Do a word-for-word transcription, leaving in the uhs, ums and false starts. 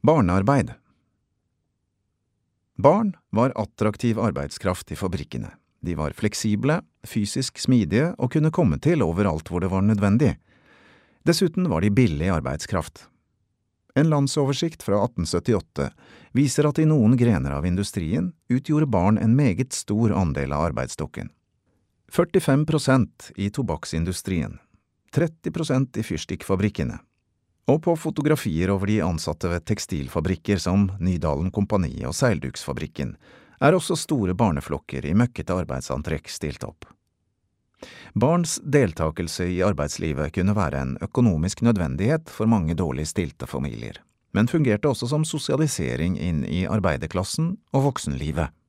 Barnearbeid. Barn var attraktiv arbeidskraft i fabrikkene. De var fleksible, fysisk smidige og kunne komme til overalt hvor det var nødvendig. Dessuten var de billig arbeidskraft. En landsoversikt fra atten syttiåtte viser at i noen grener av industrien utgjorde barn en meget stor andel av arbeidsstokken. førtifem prosent i tobakksindustrien, tretti prosent i fyrstikkfabrikkene, og på fotografier over de ansatte ved tekstilfabrikker som Nydalen Kompani og Seilduksfabrikken, er også store barneflokker i møkkete arbeidsantrekk stilt opp. Barns deltakelse i arbeidslivet kunne være en økonomisk nødvendighet for mange dårlig stilte familier, men fungerte også som sosialisering inn i arbeiderklassen og voksenlivet.